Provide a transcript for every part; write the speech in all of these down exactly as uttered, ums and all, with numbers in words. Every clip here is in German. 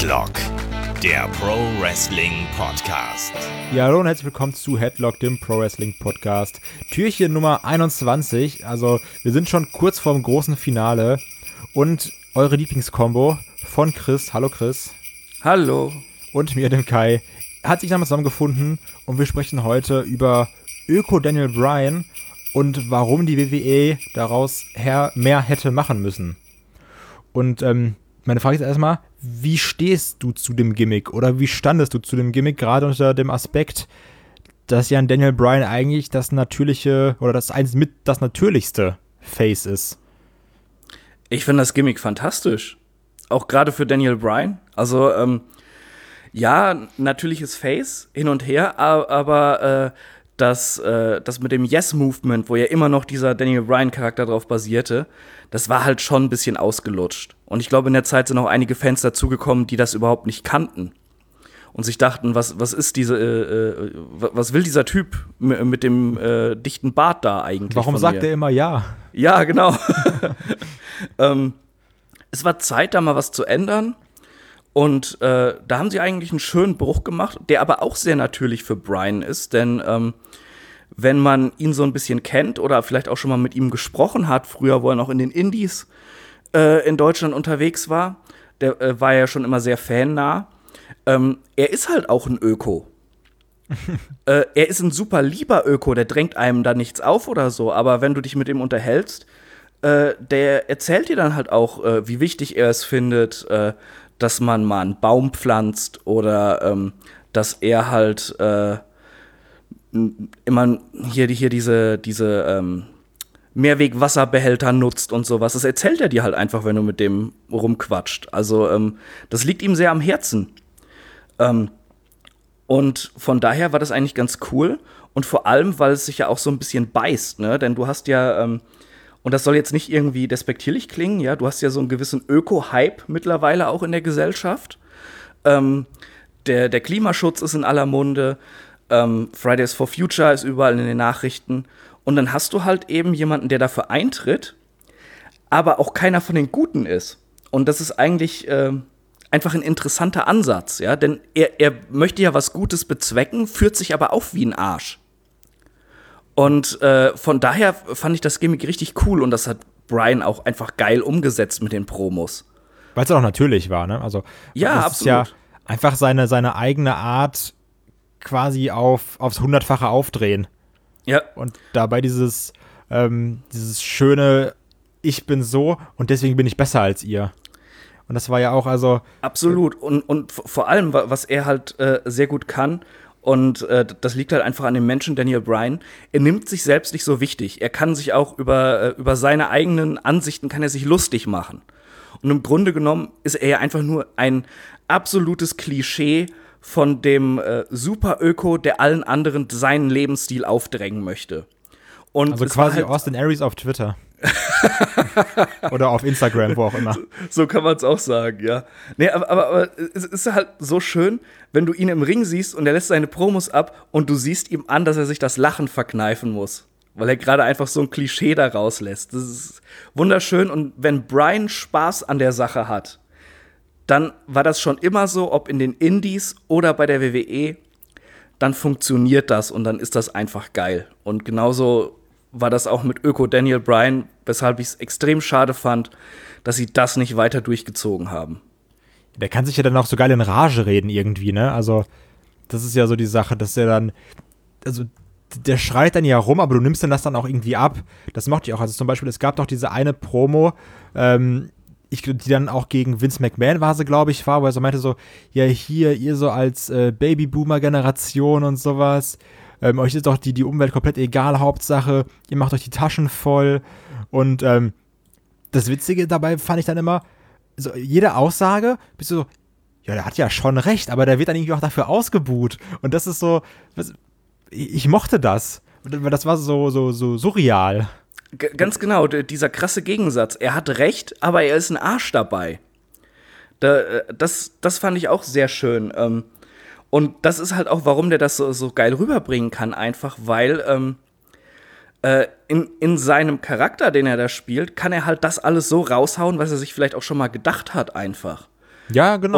Headlock, der Pro Wrestling Podcast. Ja, hallo und herzlich willkommen zu Headlock, dem Pro Wrestling Podcast. Türchen Nummer einundzwanzig, also wir sind schon kurz vorm großen Finale und eure Lieblingskombo von Chris, hallo Chris. Hallo. Und mir, dem Kai, hat sich nochmal zusammengefunden und wir sprechen heute über Öko Daniel Bryan und warum die W W E daraus her mehr hätte machen müssen. Und ähm, meine Frage ist erstmal, wie stehst du zu dem Gimmick oder wie standest du zu dem Gimmick, gerade unter dem Aspekt, dass ja ein Daniel Bryan eigentlich das natürliche oder das eins mit das natürlichste Face ist? Ich finde das Gimmick fantastisch. Auch gerade für Daniel Bryan. Also, ähm, ja, natürliches Face, hin und her, aber äh, das, äh, das mit dem Yes-Movement, wo ja immer noch dieser Daniel Bryan-Charakter drauf basierte, das war halt schon ein bisschen ausgelutscht. Und ich glaube, in der Zeit sind auch einige Fans dazugekommen, die das überhaupt nicht kannten. Und sich dachten, was, was ist diese, äh, äh, was will dieser Typ m- mit dem äh, dichten Bart da eigentlich? Warum sagt er immer ja? Ja, genau. ähm, es war Zeit, da mal was zu ändern. Und äh, da haben sie eigentlich einen schönen Bruch gemacht, der aber auch sehr natürlich für Bryan ist. Denn ähm, wenn man ihn so ein bisschen kennt oder vielleicht auch schon mal mit ihm gesprochen hat, früher, wo er noch in den Indies äh, in Deutschland unterwegs war, der äh, war ja schon immer sehr fannah. Ähm, er ist halt auch ein Öko. äh, er ist ein super lieber Öko, der drängt einem da nichts auf oder so. Aber wenn du dich mit ihm unterhältst, äh, der erzählt dir dann halt auch, äh, wie wichtig er es findet, äh, dass man mal einen Baum pflanzt oder ähm, dass er halt äh, immer hier, hier diese, diese ähm, Mehrwegwasserbehälter nutzt und sowas. Das erzählt er dir halt einfach, wenn du mit dem rumquatscht. Also ähm, das liegt ihm sehr am Herzen. Ähm, und von daher war das eigentlich ganz cool. Und vor allem, weil es sich ja auch so ein bisschen beißt, ne? Denn du hast ja ähm, und das soll jetzt nicht irgendwie despektierlich klingen, ja, du hast ja so einen gewissen Öko-Hype mittlerweile auch in der Gesellschaft. Ähm, der, der Klimaschutz ist in aller Munde, ähm, Fridays for Future ist überall in den Nachrichten. Und dann hast du halt eben jemanden, der dafür eintritt, aber auch keiner von den Guten ist. Und das ist eigentlich äh, einfach ein interessanter Ansatz, ja, denn er, er möchte ja was Gutes bezwecken, führt sich aber auf wie ein Arsch. Und äh, von daher fand ich das Gimmick richtig cool und das hat Bryan auch einfach geil umgesetzt mit den Promos. Weil es auch natürlich war, ne? Also, ja, das absolut. Ist ja einfach seine, seine eigene Art quasi auf, aufs hundertfache aufdrehen. Ja. Und dabei dieses, ähm, dieses schöne, ich bin so und deswegen bin ich besser als ihr. Und das war ja auch, also absolut. Und, und vor allem, was er halt äh, sehr gut kann, und äh, das liegt halt einfach an dem Menschen Daniel Bryan. Er nimmt sich selbst nicht so wichtig. Er kann sich auch über, äh, über seine eigenen Ansichten kann er sich lustig machen. Und im Grunde genommen ist er ja einfach nur ein absolutes Klischee von dem äh, Super-Öko, der allen anderen seinen Lebensstil aufdrängen möchte. Und also quasi halt Austin Aries auf Twitter. Oder auf Instagram, wo auch immer. So, so kann man es auch sagen, ja. Nee, aber, aber, aber es ist halt so schön, wenn du ihn im Ring siehst und er lässt seine Promos ab und du siehst ihm an, dass er sich das Lachen verkneifen muss. Weil er gerade einfach so ein Klischee da rauslässt. Das ist wunderschön. Und wenn Bryan Spaß an der Sache hat, dann war das schon immer so, ob in den Indies oder bei der W W E, dann funktioniert das und dann ist das einfach geil. Und genauso war das auch mit Öko Daniel Bryan, weshalb ich es extrem schade fand, dass sie das nicht weiter durchgezogen haben. Der kann sich ja dann auch so geil in Rage reden irgendwie, ne? Also, das ist ja so die Sache, dass er dann, also, der schreit dann ja rum, aber du nimmst dann das dann auch irgendwie ab. Das mochte ich auch. Also zum Beispiel, es gab doch diese eine Promo, ähm, ich, die dann auch gegen Vince McMahon war sie, glaube ich, war, wo er so meinte so, ja, hier, ihr so als äh, Babyboomer-Generation und sowas, Ähm, euch ist doch die, die Umwelt komplett egal, Hauptsache, ihr macht euch die Taschen voll. Und ähm, das Witzige dabei fand ich dann immer, so jede Aussage, bist du so, ja, der hat ja schon recht, aber der wird dann irgendwie auch dafür ausgebuht. Und das ist so, was, ich, ich mochte das. Weil das war so, so, so surreal. G- ganz genau, d- dieser krasse Gegensatz. Er hat recht, aber er ist ein Arsch dabei. Da, das, das fand ich auch sehr schön. Ähm, Und das ist halt auch, warum der das so, so geil rüberbringen kann, einfach, weil ähm, äh, in, in seinem Charakter, den er da spielt, kann er halt das alles so raushauen, was er sich vielleicht auch schon mal gedacht hat, einfach. Ja, genau. Und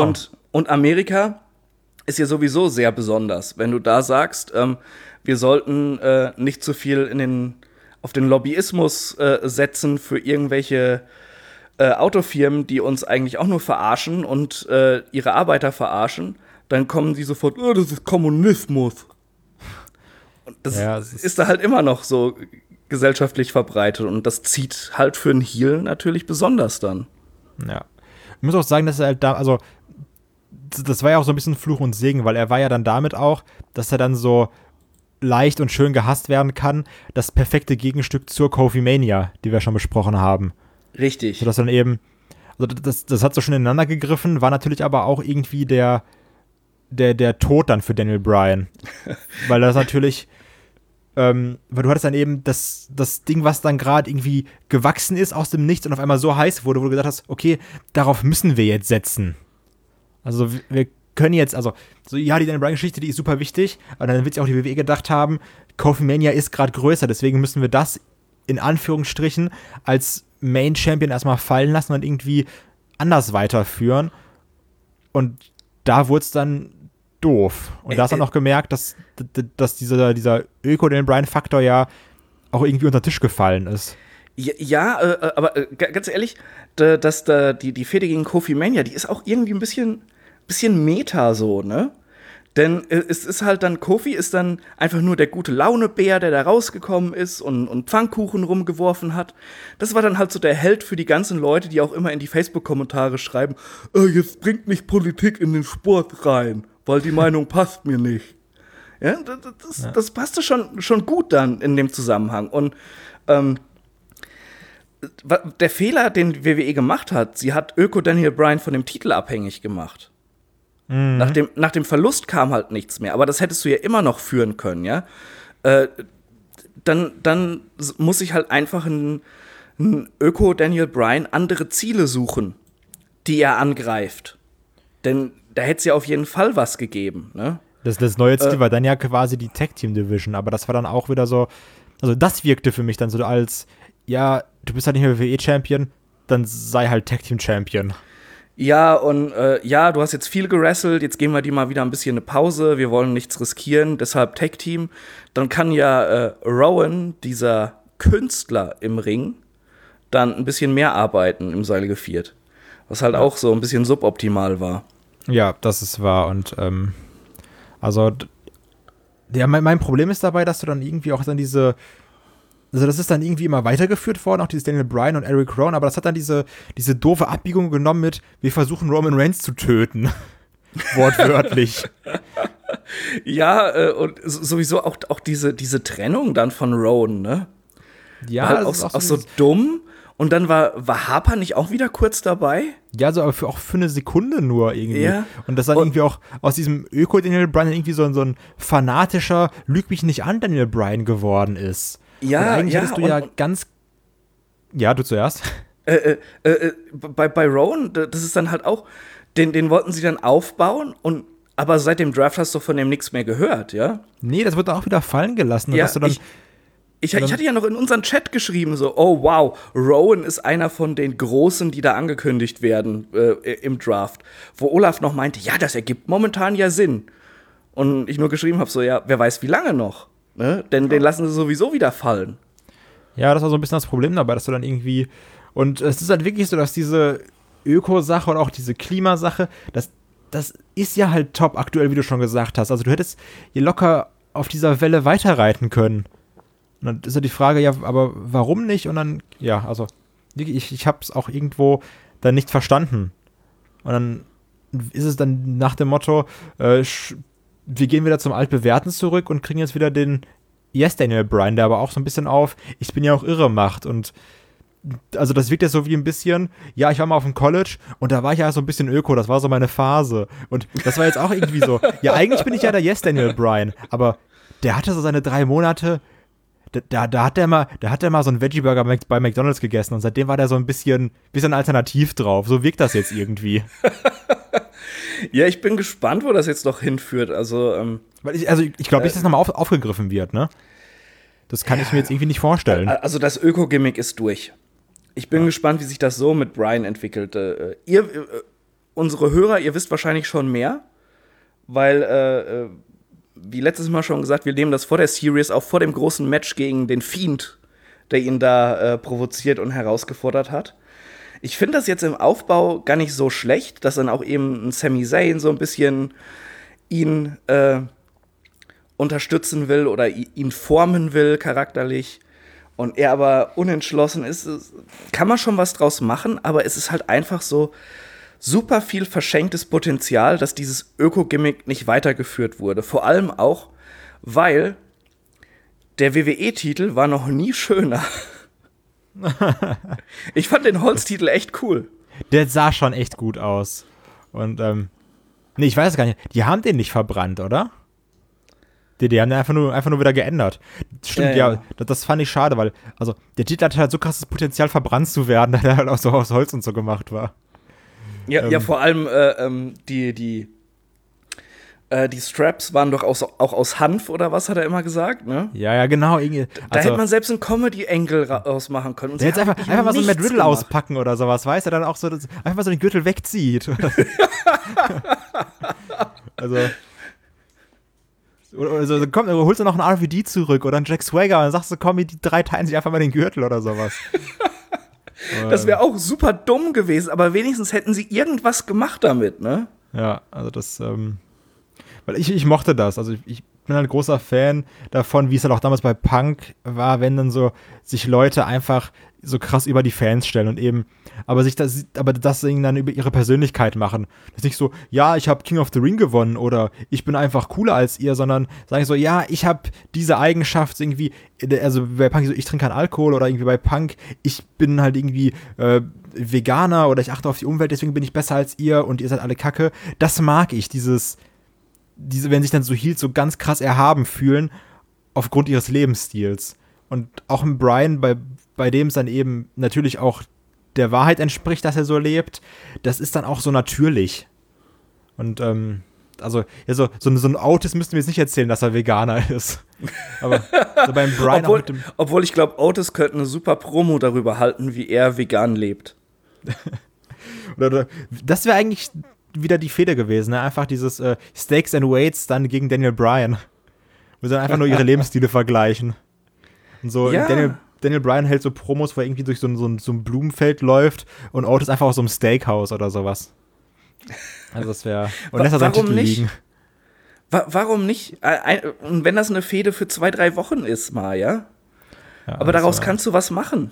und Amerika ist ja sowieso sehr besonders. Wenn du da sagst, ähm, wir sollten äh, nicht zu viel in den, auf den Lobbyismus äh, setzen für irgendwelche äh, Autofirmen, die uns eigentlich auch nur verarschen und äh, ihre Arbeiter verarschen, dann kommen die sofort, oh, das ist Kommunismus. Und das Ja, ist, es ist- ist da halt immer noch so gesellschaftlich verbreitet und das zieht halt für einen Heel natürlich besonders dann. Ja. Ich muss auch sagen, dass er halt da, also das das war ja auch so ein bisschen Fluch und Segen, weil er war ja dann damit auch, dass er dann so leicht und schön gehasst werden kann, das perfekte Gegenstück zur Kofi Mania, die wir schon besprochen haben. Richtig. Sodass dann eben, also das, das hat so schon ineinander gegriffen, war natürlich aber auch irgendwie der, der, der Tod dann für Daniel Bryan. Weil das natürlich, ähm, weil du hattest dann eben das, das Ding, was dann gerade irgendwie gewachsen ist aus dem Nichts und auf einmal so heiß wurde, wo du gesagt hast, okay, darauf müssen wir jetzt setzen. Also wir- wir können jetzt, also, so, ja, die Daniel Bryan-Geschichte, die ist super wichtig, aber dann wird sich auch die W W E gedacht haben, Kofi Mania ist gerade größer, deswegen müssen wir das in Anführungsstrichen als Main Champion erstmal fallen lassen und irgendwie anders weiterführen. Und da wurde es dann doof. Und da hast du dann auch gemerkt, dass, dass dieser, dieser Öko-Daniel Bryan-Faktor ja auch irgendwie unter den Tisch gefallen ist. Ja, ja äh, aber äh, g- ganz ehrlich, d- dass da die, die Fehde gegen Kofi Mania, die ist auch irgendwie ein bisschen, bisschen Meta so, ne? Denn äh, es ist halt dann, Kofi ist dann einfach nur der gute Laune-Bär, der da rausgekommen ist und, und Pfannkuchen rumgeworfen hat. Das war dann halt so der Held für die ganzen Leute, die auch immer in die Facebook-Kommentare schreiben, äh, jetzt bringt nicht Politik in den Sport rein, weil die Meinung passt mir nicht. Ja, das, das, Ja. das passte schon, schon gut dann in dem Zusammenhang. Und ähm, wa- der Fehler, den W W E gemacht hat, sie hat Öko Daniel Bryan von dem Titel abhängig gemacht. Nach dem, nach dem Verlust kam halt nichts mehr, aber das hättest du ja immer noch führen können, ja. Äh, dann, dann s- muss ich halt einfach ein, ein Öko Daniel Bryan andere Ziele suchen, die er angreift. Denn da hätte es ja auf jeden Fall was gegeben, ne? Das, das neue Ziel Äh. war dann ja quasi die Tag Team Division, aber das war dann auch wieder so, also das wirkte für mich dann so als, ja, du bist halt nicht mehr W W E-Champion, dann sei halt Tag Team Champion. Ja, und äh, ja, du hast jetzt viel gerasselt, jetzt geben wir dir mal wieder ein bisschen eine Pause, wir wollen nichts riskieren, deshalb Tag Team. Dann kann ja äh, Rowan, dieser Künstler im Ring, dann ein bisschen mehr arbeiten im Seil geviert. Was halt auch so ein bisschen suboptimal war. Ja, das ist wahr und ähm, also d- ja, mein, mein Problem ist dabei, dass du dann irgendwie auch dann diese, also das ist dann irgendwie immer weitergeführt worden, auch dieses Daniel Bryan und Eric Rowan, aber das hat dann diese, diese doofe Abbiegung genommen mit, wir versuchen Roman Reigns zu töten. Wortwörtlich. Ja, äh, und s- sowieso auch, auch diese, diese Trennung dann von Rowan, ne? Ja, War halt das auch, ist so- auch auch so dieses- dumm. Und dann war, war Harper nicht auch wieder kurz dabei? Ja, so aber für, auch für eine Sekunde nur irgendwie. Ja. Und das dann Und- irgendwie auch aus diesem Öko-Daniel Bryan irgendwie so, ein- so ein fanatischer, lüg mich nicht an Daniel Bryan geworden ist. Ja, und eigentlich ja, hättest du und- ja und- ganz. Ja, du zuerst. Äh, äh, äh, äh, bei, bei Rowan, d- das ist dann halt auch, den, den wollten sie dann aufbauen, und aber seit dem Draft hast du von dem nichts mehr gehört, ja? Nee, das wird dann auch wieder fallen gelassen. Und Ja, dass du dann, ich, ich, ich hatte ja noch in unseren Chat geschrieben, so, oh wow, Rowan ist einer von den Großen, die da angekündigt werden äh, im Draft. Wo Olaf noch meinte, ja, das ergibt momentan ja Sinn. Und ich nur geschrieben habe, so, ja, wer weiß wie lange noch, ne? Denn den lassen sie sowieso wieder fallen. ja, das war so ein bisschen das Problem dabei, dass du dann irgendwie. Und es ist halt wirklich so, dass diese Öko-Sache und auch diese Klimasache, das, das ist ja halt top aktuell, wie du schon gesagt hast. Also du hättest hier locker auf dieser Welle weiterreiten können. Und dann ist ja die Frage, ja, aber warum nicht? Und dann, ja, also, ich, ich habe es auch irgendwo dann nicht verstanden. Und dann ist es dann nach dem Motto, äh, sch- wir gehen wieder zum Altbewährten zurück und kriegen jetzt wieder den Yes Daniel Bryan, der aber auch so ein bisschen auf, ich bin ja auch irre macht. Und also das wirkt ja so wie ein bisschen, ja, ich war mal auf dem College und da war ich ja so ein bisschen Öko, das war so meine Phase. Und das war jetzt auch irgendwie so, ja, eigentlich bin ich ja der Yes Daniel Bryan, aber der hatte so seine drei Monate, da, da, da hat der mal, da hat der mal so einen Veggie-Burger Mac- bei McDonald's gegessen und seitdem war der so ein bisschen, bisschen alternativ drauf. So wirkt das jetzt irgendwie. Ja, ich bin gespannt, wo das jetzt noch hinführt. Also, ähm, Weil ich, also ich glaube nicht, dass das nochmal auf, aufgegriffen wird, ne? Das kann ich mir jetzt irgendwie nicht vorstellen. also das Öko-Gimmick ist durch. Ich bin gespannt, wie sich das so mit Brian entwickelt. Äh, ihr, äh, unsere Hörer, ihr wisst wahrscheinlich schon mehr, weil, äh, wie letztes Mal schon gesagt, wir nehmen das vor der Series, auch vor dem großen Match gegen den Fiend, der ihn da äh, provoziert und herausgefordert hat. Ich finde das jetzt im Aufbau gar nicht so schlecht, dass dann auch eben ein Sami Zayn so ein bisschen ihn äh, unterstützen will oder ihn formen will charakterlich und er aber unentschlossen ist, kann man schon was draus machen, aber es ist halt einfach so super viel verschenktes Potenzial, dass dieses Öko-Gimmick nicht weitergeführt wurde. Vor allem auch, weil der W W E-Titel war noch nie schöner. Ich fand den Holztitel echt cool. Der sah schon echt gut aus. Und, ähm, nee, ich weiß es gar nicht. Die haben den nicht verbrannt, oder? Die, die haben den einfach nur, einfach nur wieder geändert. Stimmt, ja, ja. ja das, das fand ich schade, weil, also, der Titel hatte halt so krasses Potenzial, verbrannt zu werden, da der halt auch so aus Holz und so gemacht war. Ja, ähm, ja vor allem, äh, ähm, die, die, äh, die Straps waren doch aus, auch aus Hanf oder was, hat er immer gesagt, ne? Ja, ja, genau. Irgendwie, da also, hätte man selbst einen Comedy-Angle rausmachen können. Und der jetzt einfach, einfach mal so einen Matt Riddle gemacht. auspacken oder sowas, weißt du, dann auch so, dass, einfach mal so den Gürtel wegzieht. also. Oder, oder so, komm, holst du noch einen R V D zurück oder einen Jack Swagger und dann sagst du, komm, die drei teilen sich einfach mal den Gürtel oder sowas. Das wäre auch super dumm gewesen, aber wenigstens hätten sie irgendwas gemacht damit, ne? Ja, also das, ähm, weil ich, ich mochte das, also ich, ich bin halt großer Fan davon, wie es halt auch damals bei Punk war, wenn dann so sich Leute einfach so krass über die Fans stellen und eben, aber sich das, aber das Ding dann über ihre Persönlichkeit machen. Das ist nicht so, ja, ich habe King of the Ring gewonnen oder ich bin einfach cooler als ihr, sondern sagen so, ja, ich habe diese Eigenschaft irgendwie, also bei Punk so, ich trinke keinen Alkohol oder irgendwie bei Punk, ich bin halt irgendwie äh, Veganer oder ich achte auf die Umwelt, deswegen bin ich besser als ihr und ihr seid alle Kacke. Das mag ich, dieses, diese, wenn sich dann so Heels so ganz krass erhaben fühlen aufgrund ihres Lebensstils. Und auch ein Bryan, bei bei dem es dann eben natürlich auch der Wahrheit entspricht, dass er so lebt, das ist dann auch so natürlich. Und, ähm, also, ja, so, so, so ein Otis müssten wir jetzt nicht erzählen, dass er Veganer ist. Aber so beim Bryan obwohl, auch mit dem obwohl ich glaube, Otis könnte eine super Promo darüber halten, wie er vegan lebt. oder, oder, das wäre eigentlich wieder die Fehde gewesen, ne? Einfach dieses äh, Stakes and Weights dann gegen Daniel Bryan. Wo sie dann einfach nur ihre Lebensstile vergleichen. Und so, ja. Daniel Daniel Bryan hält so Promos, wo er irgendwie durch so ein, so ein, so ein Blumenfeld läuft und Otis einfach aus so einem Steakhouse oder sowas. Also das wäre. Und lässt er seinen Titel nicht? liegen. Wa- warum nicht? Und wenn das eine Fehde für zwei, drei Wochen ist, mal, ja? ja Aber daraus war, kannst du was machen.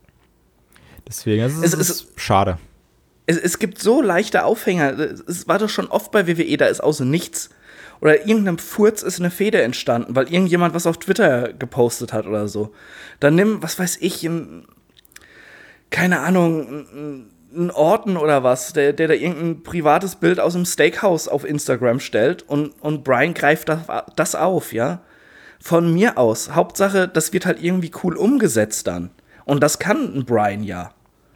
Deswegen, das ist, es, ist es, schade. Es, es gibt so leichte Aufhänger. Es war doch schon oft bei W W E, da ist außer nichts. Oder irgendeinem Furz ist eine Fehde entstanden, weil irgendjemand was auf Twitter gepostet hat oder so. Dann nimm, was weiß ich, ein, keine Ahnung, einen Orten oder was, der, der da irgendein privates Bild aus einem Steakhouse auf Instagram stellt und, und Bryan greift das, das auf, ja. Von mir aus. Hauptsache, das wird halt irgendwie cool umgesetzt dann. Und das kann ein Bryan ja.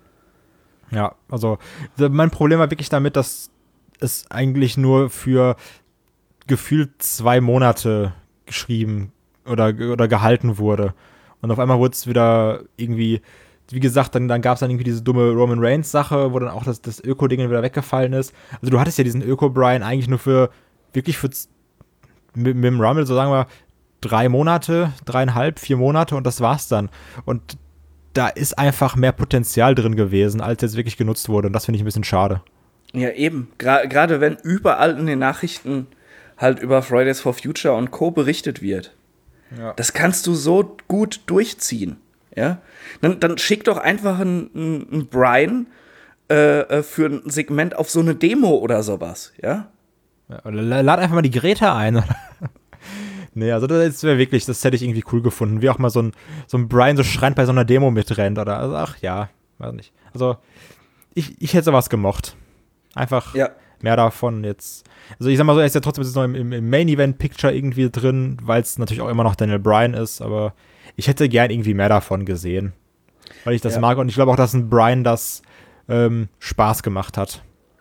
Ja, also mein Problem war wirklich damit, dass es eigentlich nur für gefühlt zwei Monate geschrieben oder, oder gehalten wurde. Und auf einmal wurde es wieder irgendwie, wie gesagt, dann, dann gab es dann irgendwie diese dumme Roman Reigns-Sache, wo dann auch das, das Öko-Ding wieder weggefallen ist. Also du hattest ja diesen Öko-Bryan eigentlich nur für, wirklich für, mit, mit dem Rumble, so sagen wir, drei Monate, dreieinhalb, vier Monate und das war's dann. Und da ist einfach mehr Potenzial drin gewesen, als jetzt wirklich genutzt wurde. Und das finde ich ein bisschen schade. Ja, eben. Gra- Gerade wenn überall in den Nachrichten halt über Fridays for Future und Co. berichtet wird. Ja. Das kannst du so gut durchziehen. Ja? Dann, dann schick doch einfach einen, einen Bryan äh, für ein Segment auf so eine Demo oder sowas. Ja? Ja, oder lad einfach mal die Greta ein. Nee, also das wäre wirklich, das hätte ich irgendwie cool gefunden. Wie auch mal so ein, so ein Bryan so schreiend bei so einer Demo mitrennt. Oder, also, ach ja, weiß nicht. Also, ich, ich hätte sowas gemocht. Einfach ja. mehr davon jetzt. Also ich sag mal so, er ist ja trotzdem jetzt noch im, im Main-Event-Picture irgendwie drin, weil es natürlich auch immer noch Daniel Bryan ist, aber ich hätte gern irgendwie mehr davon gesehen. Weil ich das ja. mag und ich glaube auch, dass ein Bryan das ähm, Spaß gemacht hat.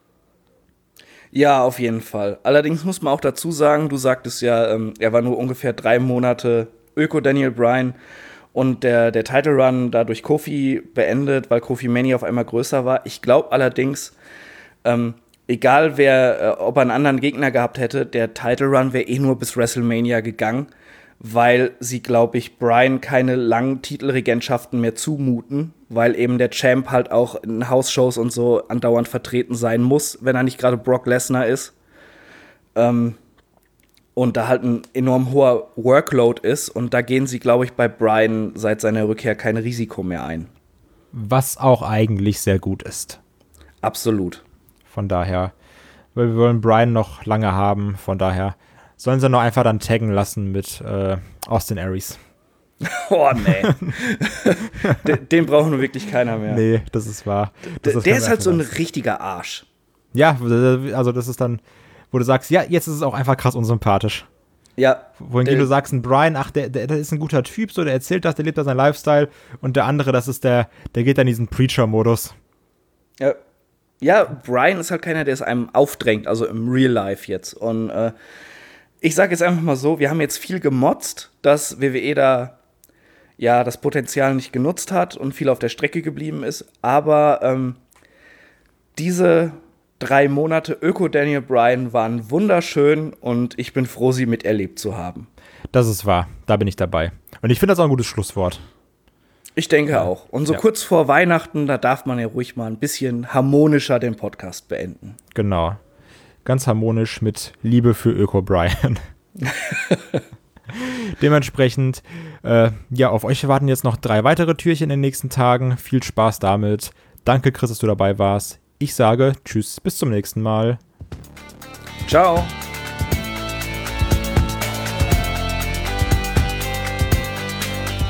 Ja, auf jeden Fall. Allerdings muss man auch dazu sagen, du sagtest ja, ähm, er war nur ungefähr drei Monate Öko-Daniel Bryan und der, der Title-Run da durch Kofi beendet, weil Kofi Mania auf einmal größer war. Ich glaube allerdings, ähm, egal wer, äh, ob er einen anderen Gegner gehabt hätte, der Title Run wäre eh nur bis WrestleMania gegangen, weil sie, glaube ich, Bryan keine langen Titelregentschaften mehr zumuten, weil eben der Champ halt auch in House-Shows und so andauernd vertreten sein muss, wenn er nicht gerade Brock Lesnar ist. Ähm, und da halt ein enorm hoher Workload ist. Und da gehen sie, glaube ich, bei Bryan seit seiner Rückkehr kein Risiko mehr ein. Was auch eigentlich sehr gut ist. Absolut. Von daher, weil wir wollen Bryan noch lange haben, von daher sollen sie noch einfach dann taggen lassen mit äh, Austin Aries. Oh, nee. den, den braucht nur wirklich keiner mehr. Nee, das ist wahr. Das D- der ist halt so ein richtiger Arsch. Ja, also das ist dann, wo du sagst, ja, jetzt ist es auch einfach krass unsympathisch. Ja. Wohingegen du sagst, ein Bryan, ach, der, der, der ist ein guter Typ, so, der erzählt das, der lebt da seinen Lifestyle. Und der andere, das ist der, der geht dann in diesen Preacher-Modus. Ja. Ja, Bryan ist halt keiner, der es einem aufdrängt, also im Real Life jetzt. Und äh, ich sage jetzt einfach mal so, wir haben jetzt viel gemotzt, dass W W E da ja das Potenzial nicht genutzt hat und viel auf der Strecke geblieben ist. Aber ähm, diese drei Monate Öko Daniel Bryan waren wunderschön und ich bin froh, sie miterlebt zu haben. Das ist wahr, da bin ich dabei. Und ich finde das auch ein gutes Schlusswort. Ich denke auch. Und so ja. kurz vor Weihnachten, da darf man ja ruhig mal ein bisschen harmonischer den Podcast beenden. Genau. Ganz harmonisch mit Liebe für Öko Bryan. Dementsprechend, äh, ja, auf euch warten jetzt noch drei weitere Türchen in den nächsten Tagen. Viel Spaß damit. Danke, Chris, dass du dabei warst. Ich sage tschüss, bis zum nächsten Mal. Ciao.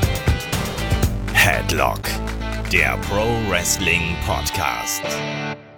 Headlock, der Pro Wrestling Podcast.